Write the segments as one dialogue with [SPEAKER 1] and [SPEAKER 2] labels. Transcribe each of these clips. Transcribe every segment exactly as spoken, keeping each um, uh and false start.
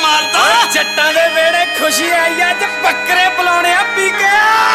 [SPEAKER 1] मारता जट्टां दे वेड़े खुशी आई अज बकरे बुलाने आ पी के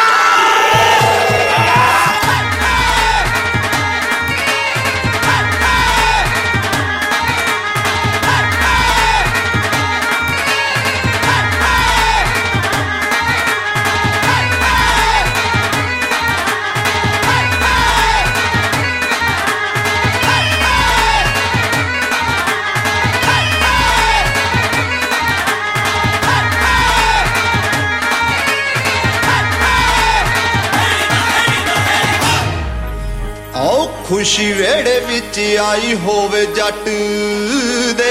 [SPEAKER 2] खुशी वेड़े विच आई होवे जट दे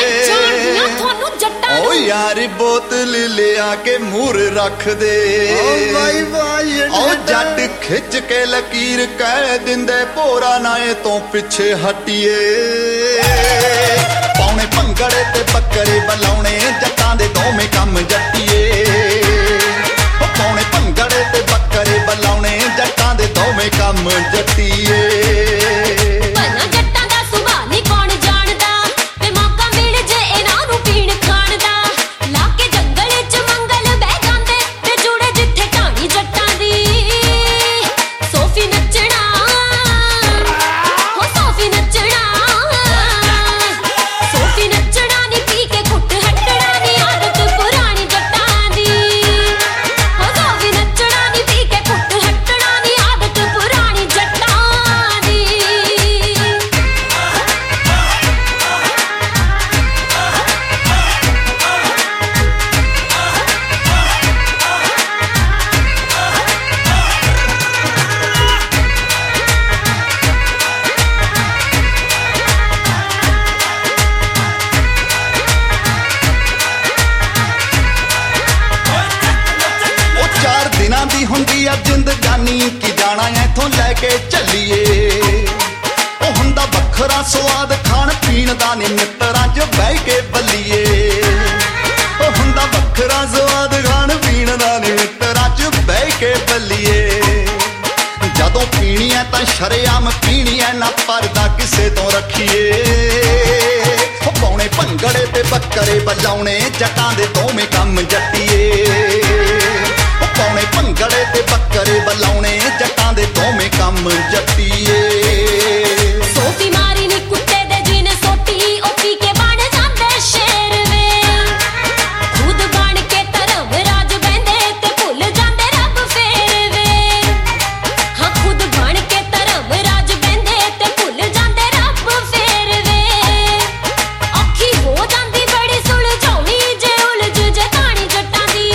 [SPEAKER 2] ओ यार बोतल ले आके मूर रख दे ओ जट खिच के लकीर कह दिंदे भोरा नाए तो पिछे हटिए पौने भंगड़े ते बकरे बलाउणे जट्टां दे दोवें कम जट्टिए पौने भंगड़े ते बकरे बलाउणे जट्टां दे दोवें कम जट्टिए जिंदगानी की जाना इथों लैके चलीए ओ हुंदा बखरा स्वाद खाण पीण दा नी मित्तरां च बह के बल्लीए ओ हुंदा बखरा स्वाद खाण पीण दा नी मित्तरां च बह के बल्लीए जदों पीनी है तां शरेआम पीनी है ना परदा किसे तो रखिए ओ पौने भंगड़े ते बकरे बजाउणे जट्टां दे दोवें कम जट्टिए पौने भंगड़े ते बकरे बलाउणे जट्टां दे दोवें कम जट्टिए
[SPEAKER 3] सोटी मारी नी कुत्ते दे जिने सोटी ओ पी के बन जांदे शेर वे खुद बन के धर्म राज बंदे ते भुल जांदे रब फेर वे हां खुद बन के धर्म राज बंदे ते भुल जांदे रब फेर वे औखी हो जांदी बड़ी सुलझाउणी जे उलझ जे ताणी जट्टां दी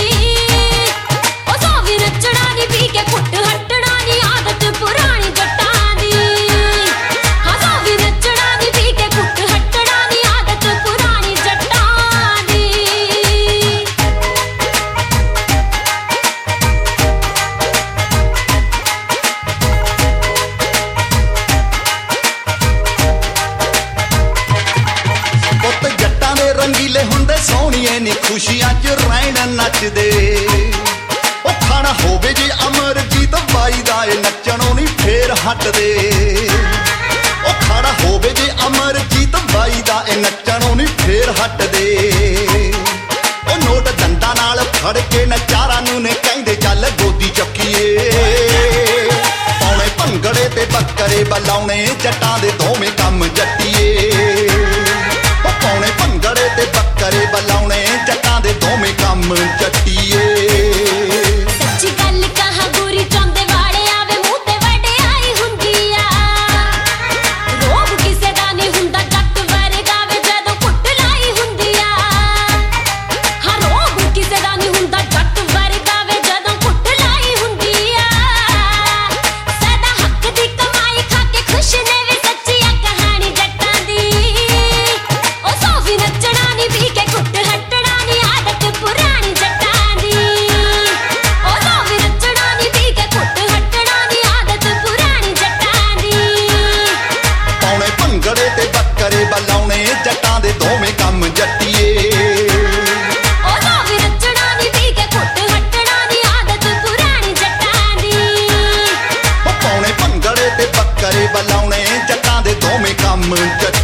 [SPEAKER 2] रंगीले हुंदे सोहणीए नी खुशियां च रहण नचदे ओ खाना होवे जे अमरजीत बाई दा ए नचणों नी फेर हटदे ओ खाना होवे जे अमरजीत बाई दा ए नचणों नी फेर हटदे ओ नोट डंडा नाल फड़ के नचारा नूं ने कहंदे चल गोदी चक्कीए पौने भंगड़े ते बकरे बलाउणे जट्टां दे दोवें कम जट्टिए पौने भंगड़े ते बकरे बलाउणे जट्टां दे दोवें कम जट्टिए
[SPEAKER 3] सच्ची गल कहा गोरी चौंदे वाले आवे मूंह ते वडियाई हुंदी आ रोब किसे दा नहीं हुंदा जट वरगा वे जदों कुट लाई हुंदी आ हां रोब किसे दा नहीं हुंदा जट वरगा वे जदों कुट लाई हुंदी आ सदा हक दी कमाई खा के खुश ने वे सच्ची आ कहानी जट्टां दी ओ सोफी नचना नी पी के कुट हटना नी आदत पुरानी जट्टां दी ओ सोफी नचना नी पी के कुट हटना नी आदत पुरानी जट्टां दी
[SPEAKER 2] पौने भंगड़े ते बकरे बलाउणे जट्टां दे दोवें कम जट्टिए
[SPEAKER 3] ओ सोफी नचना नी पी के कुट हटना नी आदत पुरानी जट्टां दी
[SPEAKER 2] पौने भंगड़े ते बकरे बलाउणे जट्टां दे दोवें कम जट्टिए।